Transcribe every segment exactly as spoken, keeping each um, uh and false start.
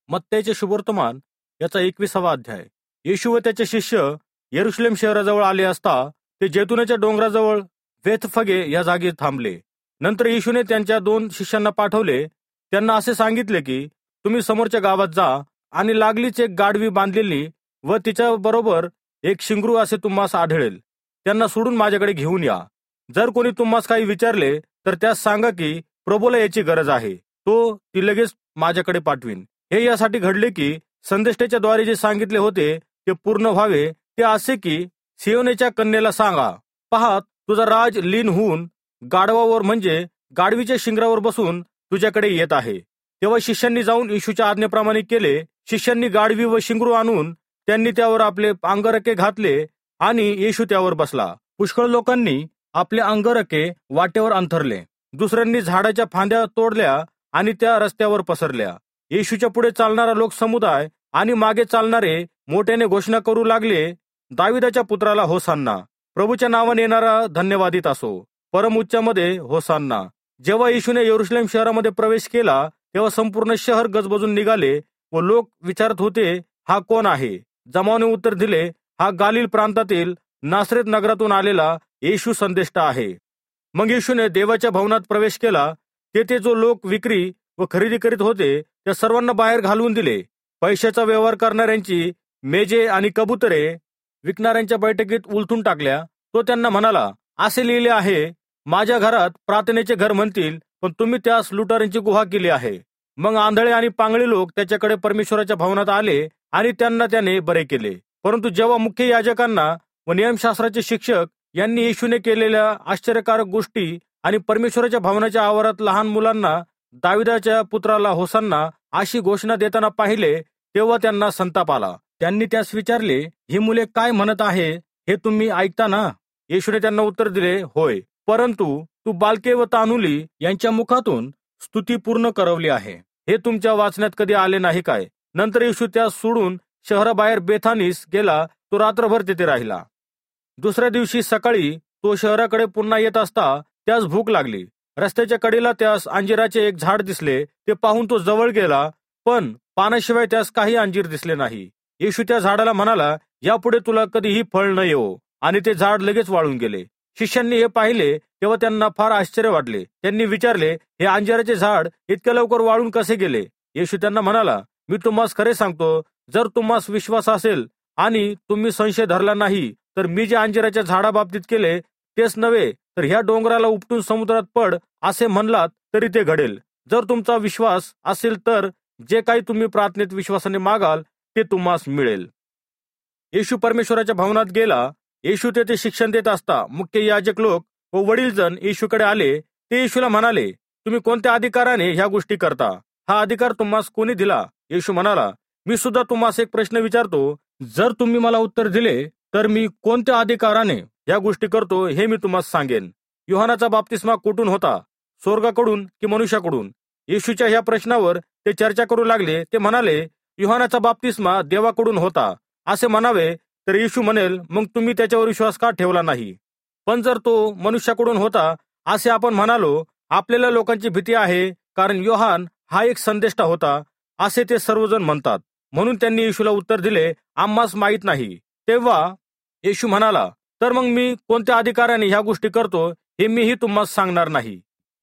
मत्तईचे शुभवर्तमान याचा एकविसावा अध्याय. येशू व त्याचे शिष्य यरुशलेम शहराजवळ आले असता ते जैतुनाच्या डोंगराजवळ बेथफगे या जागी थांबले. नंतर येशूने त्यांच्या दोन शिष्यांना पाठवले. त्यांना असे सांगितले की तुम्ही समोरच्या गावात जा आणि लागलीच एक गाढवी बांधलेली व तिच्या बरोबर एक शिंगरू असे तुम्हास आढळेल. त्यांना सोडून माझ्याकडे घेऊन या. जर कोणी तुम्हास काही विचारले तर त्यास सांगा की प्रभूला याची गरज आहे, तो ती लगेच माझ्याकडे पाठवीन. हे यासाठी घडले की संदेष्टेच्या द्वारे जे सांगितले होते ते पूर्ण व्हावे. ते असे की सियोनेच्या कन्येला सांगा, पहा तुझा राज लीन होऊन गाढवावर म्हणजे गाढवीच्या शिंगरावर बसून तुझ्याकडे येत आहे. तेव्हा शिष्यांनी जाऊन येशूच्या आज्ञेप्रमाणे केले. शिष्यांनी गाढवी व शिंगरू आणून त्यांनी त्यावर आपले अंगरखे घातले आणि येशू त्यावर बसला. पुष्कळ लोकांनी आपले अंगरखे वाटेवर अंथरले. दुसऱ्यांनी झाडाच्या फांद्या तोडल्या आणि त्या रस्त्यावर पसरल्या. येशूच्या पुढे चालणारा लोक समुदाय आणि मागे चालणारे मोठ्याने घोषणा करू लागले, दाविदाच्या पुत्राला होसान्ना, प्रभूच्या नावाने येणारा धन्यवादित असो, परम उच्चामध्ये होसान्ना. जेव्हा येशूने यरुशलेम शहरामध्ये प्रवेश केला तेव्हा संपूर्ण शहर गजबजून निघाले व लोक विचारत होते, हा कोण आहे? जमावाने उत्तर दिले, हा गालिल प्रांतातील नासरेत नगरातून आलेला येशू संदेष्टा आहे. मग येशूने देवाच्या भवनात प्रवेश केला. तेथे जो लोक विक्री व खरेदी करीत होते त्या सर्वांना बाहेर घालवून दिले. पैशाचा व्यवहार करणाऱ्यांची मेजे आणि कबुतरे विकणाऱ्यांच्या बैठकीत उलथून टाकल्या. तो त्यांना म्हणाला, असे लिहिले आहे, माझ्या घरात प्रार्थनेचे घर म्हणतील, पण तुम्ही त्यास लुटारांची गुहा केली आहे. मग आंधळे आणि पांगळे लोक त्याच्याकडे परमेश्वराच्या भवनात आले आणि त्यांना त्याने बरे केले. परंतु जेव्हा मुख्य याजकांना व नियमशास्त्राचे शिक्षक यांनी येशूने केलेल्या आश्चर्यकारक गोष्टी आणि परमेश्वराच्या भवनाच्या आवारात लहान मुलांना दाविदाच्या पुत्राला होसान्ना अशी घोषणा देताना पाहिले तेव्हा त्यांना संताप आला. त्यांनी त्यास विचारले, ही मुले काय म्हणत आहे हे तुम्ही ऐकता ना? येशूने त्यांना उत्तर दिले, होय, परंतु तू बालके व तानुली यांच्या मुखातून स्तुती पूर्ण करवली आहे, हे तुमच्या वाचण्यात कधी आले नाही काय? नंतर येशू त्यास सोडून शहराबाहेर बेथानीस गेला. तो रात्रभर तेथे राहिला. दुसऱ्या दिवशी सकाळी तो शहराकडे पुन्हा येत असता त्यास भूक लागली. रस्त्याच्या कडेला त्यास अंजिराचे एक झाड दिसले. ते पाहून तो जवळ गेला, पण पानाशिवाय त्यास काही अंजीर दिसले नाही. येशू त्या झाडाला म्हणाला, यापुढे तुला कधीही फळ न येवो. आणि ते झाड लगेच वाळून गेले. शिष्यांनी हे पाहिले तेव्हा त्यांना फार आश्चर्य वाटले. त्यांनी विचारले, हे अंजिराचे झाड इतक्या लवकर वाळून कसे गेले? येशू त्यांना म्हणाला, मी तुम्हास खरे सांगतो, जर तुम्हास विश्वास असेल आणि तुम्ही संशय धरला नाही तर मी जे अंजिराच्या झाडाबाबतीत केले तेच नव्हे तर ह्या डोंगराला उपटून समुद्रात पड असे म्हणलात तरी ते घडेल. जर तुमचा विश्वास असेल तर जे काही तुम्ही प्रार्थनेत विश्वासाने मागाल ते तुम्हास मिळेल. येशू परमेश्वराच्या भवनात गेला. येशू तेथे शिक्षण देत असता मुख्य याजक लोक व वडीलजण येशूकडे आले. ते येशूला म्हणाले, तुम्ही कोणत्या अधिकाराने ह्या गोष्टी करता? हा अधिकार तुम्हास कोणी दिला? येशू म्हणाला, मी सुद्धा तुम्हास एक प्रश्न विचारतो. जर तुम्ही मला उत्तर दिले तर मी कोणत्या अधिकाराने या गोष्टी करतो हे मी तुम्हाला सांगेन. योहानाचा बाप्तिस्मा कुठून होता, स्वर्गाकडून की मनुष्याकडून? येशूच्या ह्या प्रश्नावर ते चर्चा करू लागले. ते म्हणाले, योहानाचा बाप्तिस्मा देवाकडून होता असे म्हणावे तर येशू म्हणेल, मग तुम्ही त्याच्यावर विश्वास का ठेवला नाही? पण जर तो मनुष्याकडून होता असे आपण म्हणालो, आपल्याला लोकांची भीती आहे, कारण योहान हा एक संदेष्टा होता असे ते सर्वजण म्हणतात. म्हणून त्यांनी येशूला उत्तर दिले, आम्हास माहीत नाही. तेव्हा येशू म्हणाला, तर मग मी कोणत्या अधिकाराने ह्या गोष्टी करतो हे मीही तुम्हास सांगणार नाही.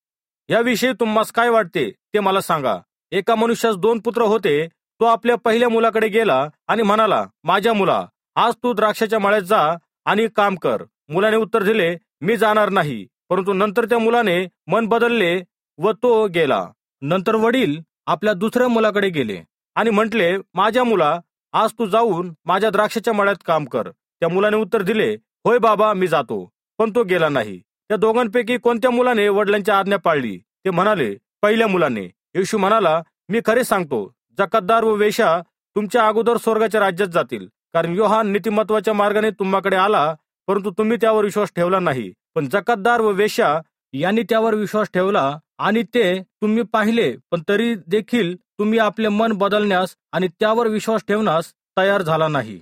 याविषयी तुम्हास काय वाटते ते मला सांगा. एका मनुष्यास दोन पुत्र होते. तो आपल्या पहिल्या मुलाकडे गेला आणि म्हणाला, माझ्या मुला, आज तू द्राक्षाच्या मळ्यात जा आणि काम कर. मुलाने उत्तर दिले, मी जाणार नाही. परंतु नंतर त्या मुलाने मन बदलले व तो गेला. नंतर वडील आपल्या दुसऱ्या मुलाकडे गेले आणि म्हटले, माझ्या मुला, आज तू जाऊन माझ्या द्राक्षाच्या मळ्यात काम कर. त्या मुलाने उत्तर दिले, होय बाबा, मी जातो. पण तो गेला नाही. त्या दोघांपैकी कोणत्या मुलाने वडिलांची आज्ञा पाळली? ते म्हणाले, पहिल्या मुलाने. येशू म्हणाला, मी खरे सांगतो, जकातदार व वेश्या तुमच्या अगोदर स्वर्गाच्या राज्यात जातील. कारण योहान नीतिमत्वाच्या मार्गाने तुम्हाकडे आला, परंतु तुम्ही त्यावर विश्वास ठेवला नाही. पण जकातदार व वेश्या यांनी त्यावर विश्वास ठेवला आणि ते तुम्ही पाहिले, पण तरी देखील तुम्ही आपले मन बदलण्यास आणि त्यावर विश्वास ठेवण्यास तयार झाला नाही.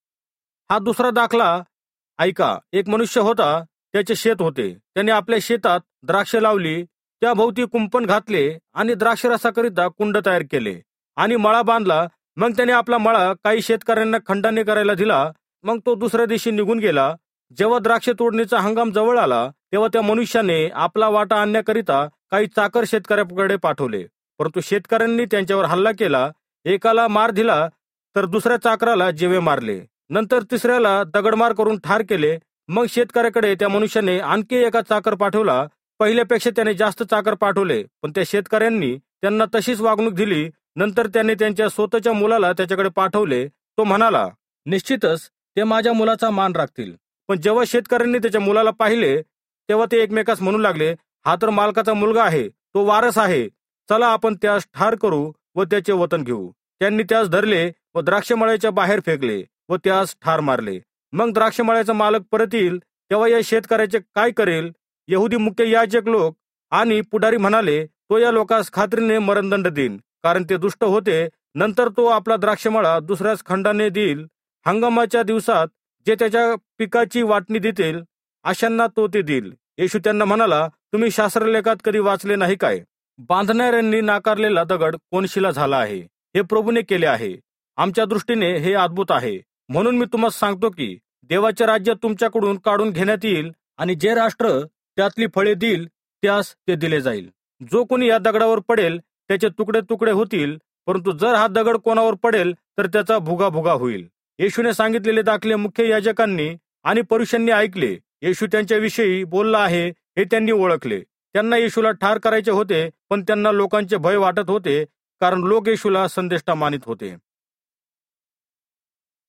हा दुसरा दाखला ऐका. एक मनुष्य होता, त्याचे शेत होते. त्याने आपल्या शेतात द्राक्ष लावली, त्या भोवती कुंपण घातले आणि द्राक्षरसाकरिता कुंड तयार केले. आणि मळा बांधला. मग त्याने आपला मळा काही शेतकऱ्यांना खंडाने करायला दिला. मग तो दुसऱ्या दिवशी निघून गेला. जेव्हा द्राक्ष तोडणीचा हंगाम जवळ आला तेव्हा त्या मनुष्याने आपला वाटा आणण्याकरिता काही चाकर शेतकऱ्याकडे पाठवले. परंतु शेतकऱ्यांनी त्यांच्यावर हल्ला केला. एकाला मार दिला तर दुसऱ्या चाकराला जिवे मारले. नंतर तिसऱ्याला दगडमार करून ठार केले. मग शेतकऱ्याकडे त्या मनुष्याने आणखी एका चाकर पाठवला. पहिल्यापेक्षा त्याने जास्त चाकर पाठवले, पण त्या शेतकऱ्यांनी त्यांना तशीच वागणूक दिली. नंतर त्याने त्यांच्या स्वतःच्या मुलाला त्याच्याकडे पाठवले. तो म्हणाला, निश्चितच ते माझ्या मुलाचा मान राखतील. पण जेव्हा शेतकऱ्यांनी त्याच्या मुलाला पाहिले तेव्हा ते एकमेकास म्हणू लागले, हा तर मालकाचा मुलगा आहे, तो वारस आहे. चला आपण त्यास ठार करू व त्याचे वतन घेऊ. त्यांनी त्यास धरले व द्राक्षमळ्याच्या बाहेर फेकले व त्यास ठार मारले. मग द्राक्षमळ्याचा मालक परत येईल तेव्हा या शेतकऱ्याचे काय करेल? यहुदी मुख्य याजक लोक आणि पुढारी म्हणाले, तो या लोकांस खात्रीने मरणदंड देईन, कारण ते दुष्ट होते. नंतर तो आपला द्राक्षमळा दुसऱ्याच खंडाने देईल. हंगामाच्या दिवसात जे त्याच्या पिकाची वाटणी देतील अशांना तो ते देईल. येशू त्यांना म्हणाला, तुम्ही शास्त्रलेखात कधी वाचले नाही काय? बांधणाऱ्यांनी नाकारलेला दगड कोनशिला झाला आहे, हे प्रभूने केले आहे. आमच्या दृष्टीने हे अद्भुत आहे. म्हणून मी तुम्हाला सांगतो की देवाचे राज्य तुमच्याकडून काढून घेण्यात येईल आणि जे राष्ट्र त्यातली फळे देईल त्यास ते दिले जाईल. जो कोणी या दगडावर पडेल त्याचे तुकडे तुकडे होतील, परंतु जर हा दगड कोणावर पडेल तर त्याचा भुगा भुगा होईल. येशूने सांगितलेले दाखले मुख्य याजकांनी आणि परीशांनी ऐकले. येशू त्यांच्याविषयी बोलला आहे हे त्यांनी ओळखले. त्यांना येशूला ठार करायचे होते, पण त्यांना लोकांचे भय वाटत होते, कारण लोक येशूला संदेष्टा मानित होते.